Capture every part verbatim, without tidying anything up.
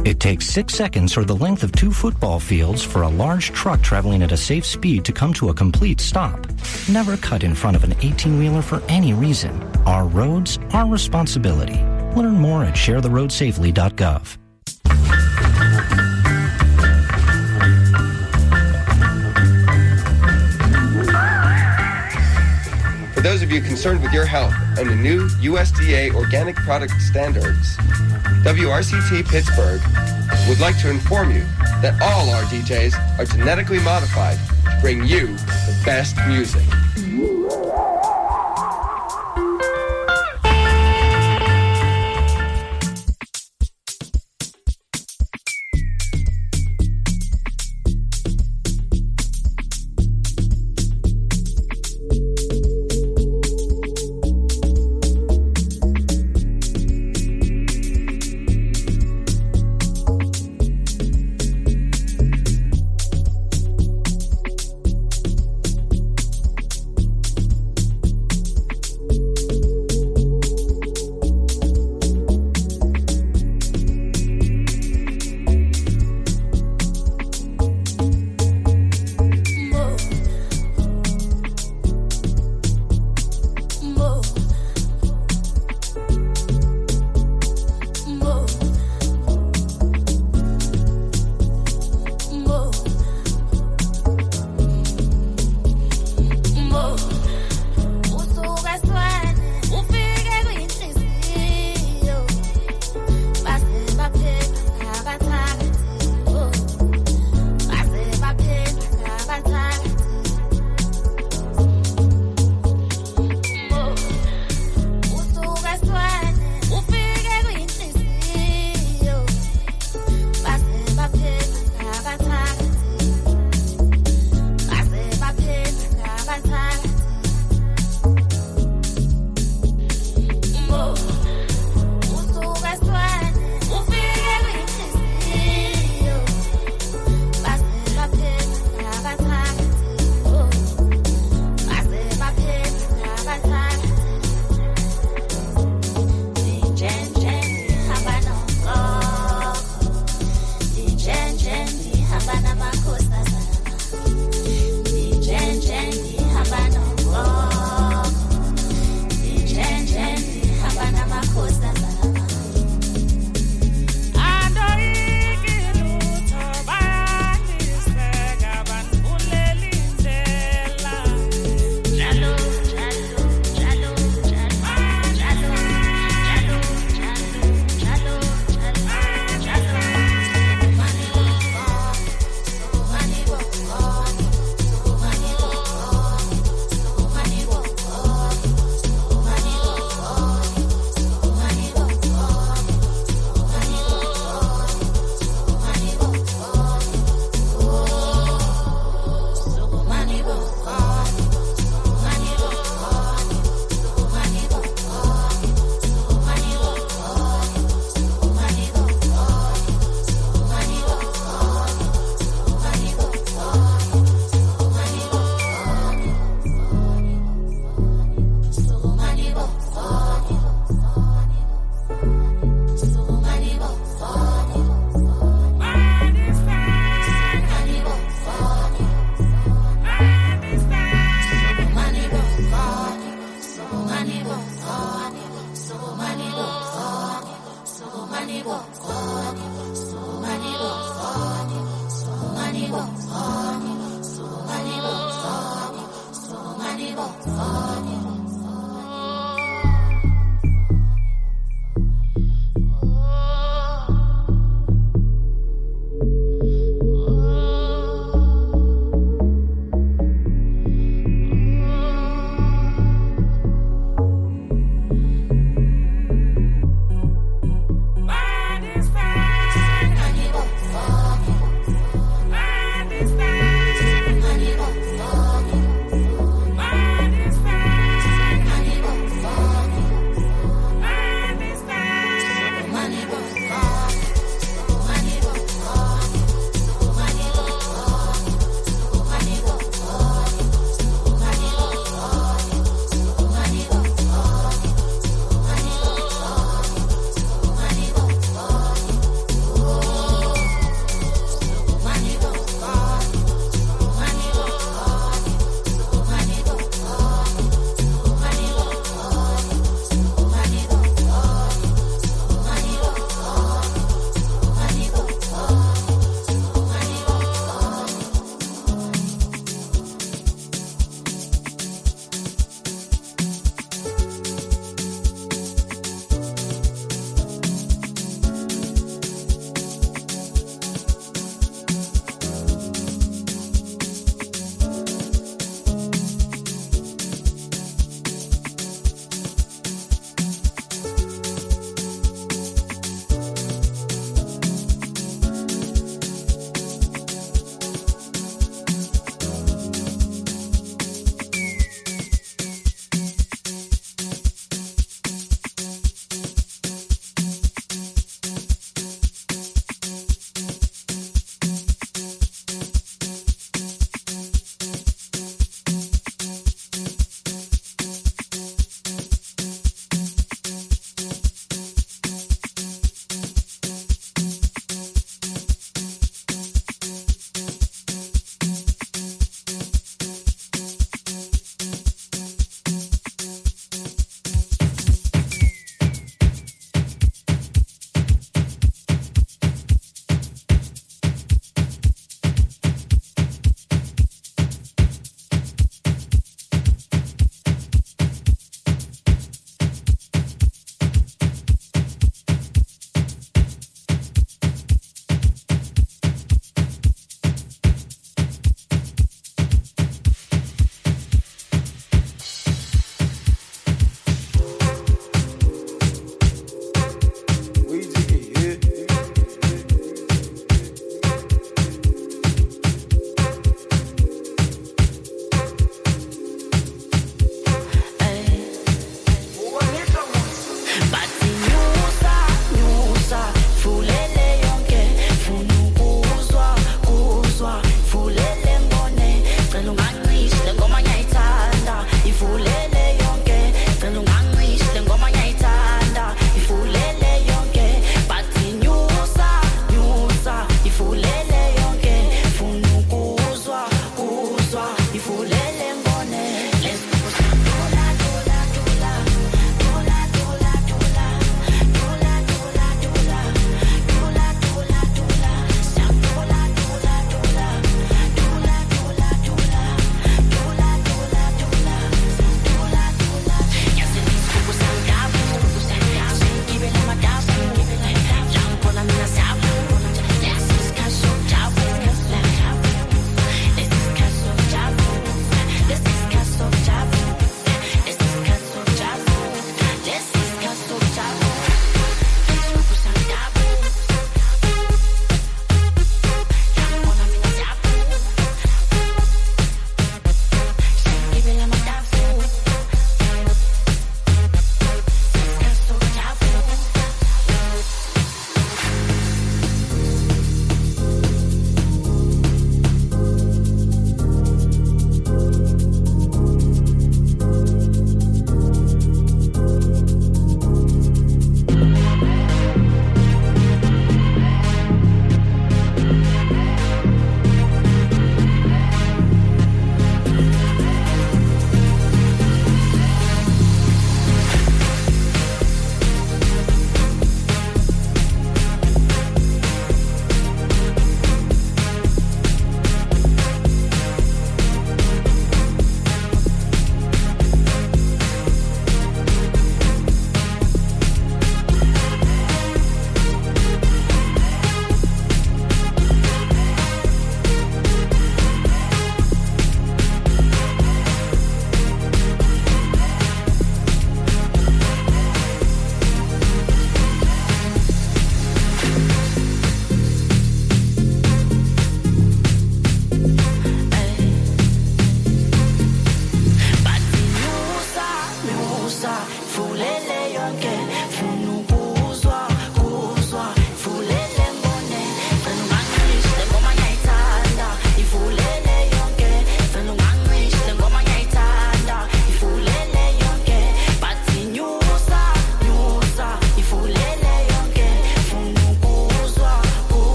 It takes six seconds or the length of two football fields for a large truck traveling at a safe speed to come to a complete stop. Never cut in front of an eighteen-wheeler for any reason. Our roads, our responsibility. Learn more at share the road safely dot gov. For those of you concerned with your health and the new U S D A organic product standards, W R C T Pittsburgh would like to inform you that all our D Js are genetically modified to bring you the best music.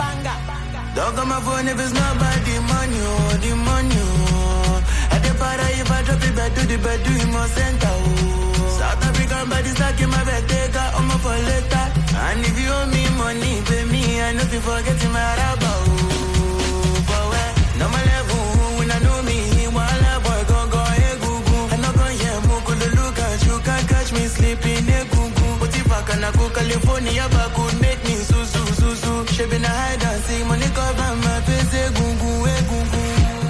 banger. Don't come my phone if it's not about the money, oh, the money, oh. At the para, if I drop it back to the bed, do him more center, oh. South African body stuck in my bed, take out on my for later. And if you owe me money, pay me, I know if you forget my rabba, oh. For where, no my level, when I know me, while I boy, go, go, hey, goo, goo. I'm not gonna hear Moko, the look at you, can't catch me sleeping, hey, goo, goo. But if I can, I go California, but could make me so, so, so, so. She been a hide and see money cover my face, hey, goo, goo, hey, goo, goo.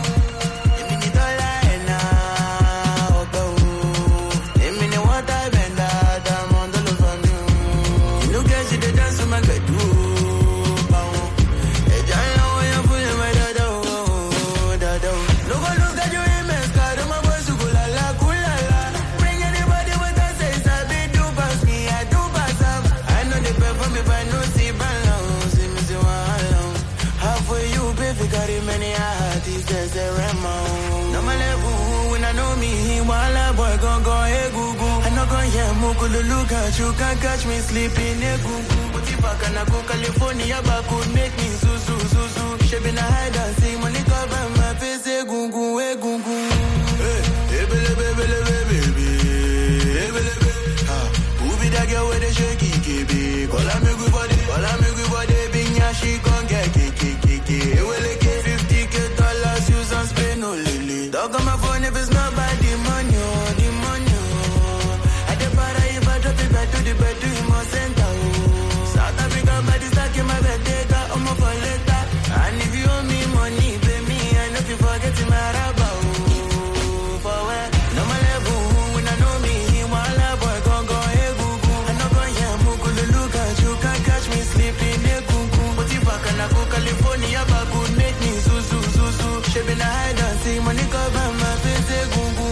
Look at you, can't catch me sleeping, eh, goo goo. But if I can, I go California, but could make me so, so, so, so. She been a hide and see money cover my face, eh, goo goo, eh, goo goo. Hey, hey, baby, baby, baby, baby, hey, baby, baby. Ha, who be that girl with the shaky, baby? Call her me good body, call her me good body, big yeah, she gon' get kiki, kiki. Hey, well, like fifty K dollars, use and spend no lily. Dog on my phone if it's not by the money, oh, the money. To the bed, do him more center, oh. South African body stuck in my bed, take out on my for later. And if you owe me money, pay me, I know if you forget my rabba, oh. For where, no my level, when I know me, while I boy, go, go, hey, goo, goo. I'm not gonna hear Moko, the look at you, can't catch me sleeping, hey, goo, goo. But if I can, I go California, but could make me so, so, so, so. She been a hide and see money cover my face, hey, goo, goo.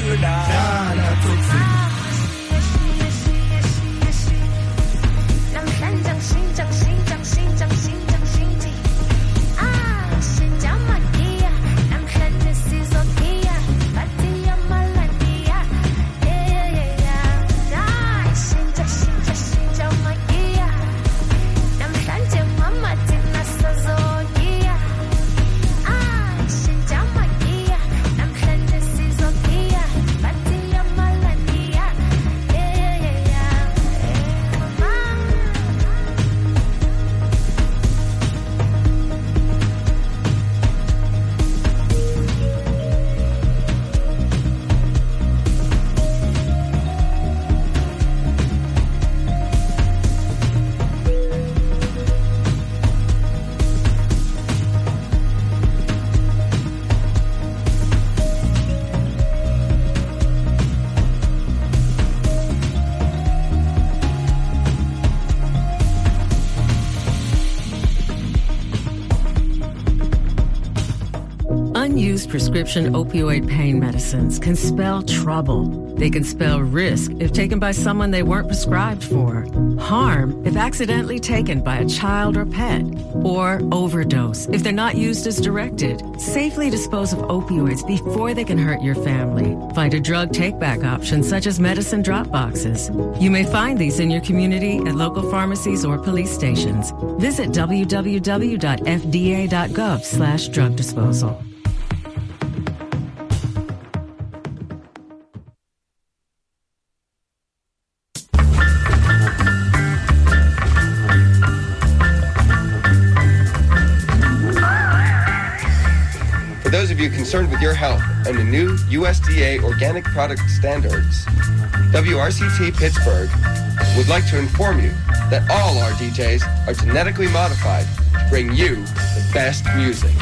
kudala toxic. Unused prescription opioid pain medicines can spell trouble. They can spell risk if taken by someone they weren't prescribed for, harm if accidentally taken by a child or pet, or overdose if they're not used as directed. Safely dispose of opioids before they can hurt your family. Find a drug take-back option such as medicine drop boxes. You may find these in your community at local pharmacies or police stations. Visit w w w dot f d a dot gov slash drug disposal. For those of you concerned with your health and the new U S D A organic product standards, W R C T Pittsburgh would like to inform you that all our D Js are genetically modified to bring you the best music.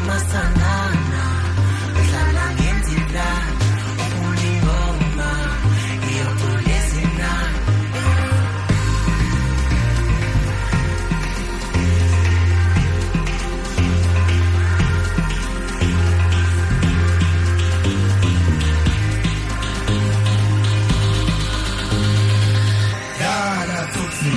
masanana uhlala ngenzila ulingoma iyopulezina Yala Tutsi.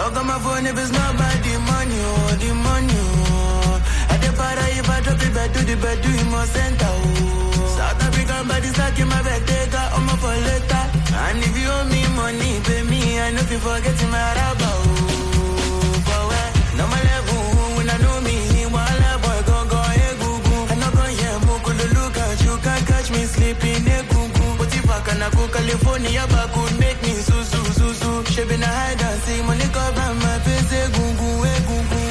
Talk on my phone if it's not about the money, oh, the money, oh. At the para, if I drop it back to the bed, do it more center, oh. South African body stuck in my bed, take out on my for later. And if you owe me money, pay me, I know if you forget my rabba, oh. For where? No my level, when I know me, while I boy go go, hey, goo goo. I'm not going here, moko to look at you, can't catch me sleeping, hey, goo goo. But if I can go California, back could make me so, so, so, so. She been a hide and see money cover my face, hey, goo goo, hey, goo goo.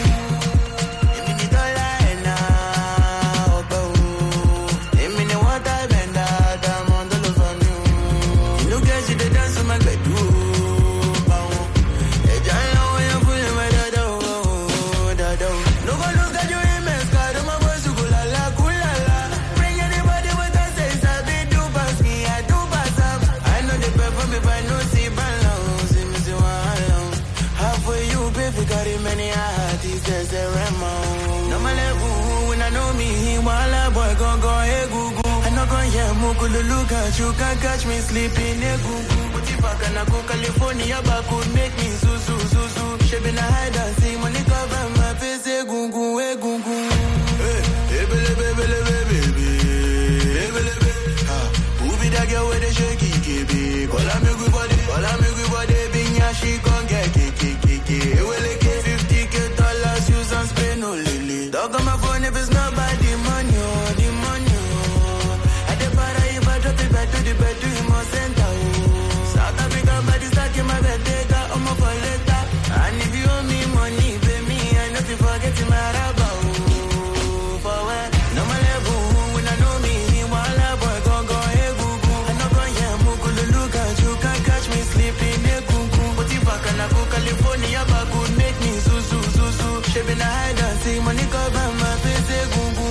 Look at you, can't catch me sleeping, eh, goo goo. But if I can go California, back could make me so, so, so, so. She been a hide and see money cover my face, eh, goo goo, eh, goo goo. Hey, hey, baby, baby, baby, baby, hey, baby, baby. Ha, who be that girl with the shaky, baby? Call her me good body, call her me good body, binya, she gon' get kiki, kiki. Hey, well, like fifty K dollars, use and spend no lily. Talk on my phone if it's not by the money, oh, the money. Back to the bed, do you more center, oh. South African body stuck in my bed, take out on my for later. And if you owe me money, pay me, I know if you forget my rabba, oh. For where? No my level, when I know me, while I boy go go, hey, goo goo. I'm not going here, moko to look at you, can't catch me sleeping, hey, goo goo. But if I can go California, back could make me so, so, so, so. She been a hide and see money cover my face, hey, goo goo.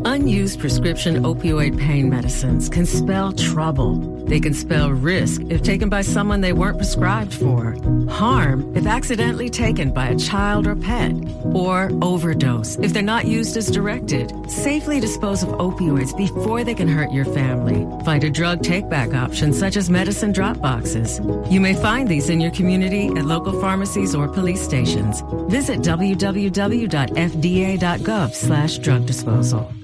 Unused prescription opioid pain medicines can spell trouble. They can spell risk if taken by someone they weren't prescribed for, harm if accidentally taken by a child or pet, or overdose if they're not used as directed. Safely dispose of opioids before they can hurt your family. Find a drug take-back option such as medicine drop boxes. You may find these in your community at local pharmacies or police stations. Visit w w w dot f d a dot gov slash drug disposal.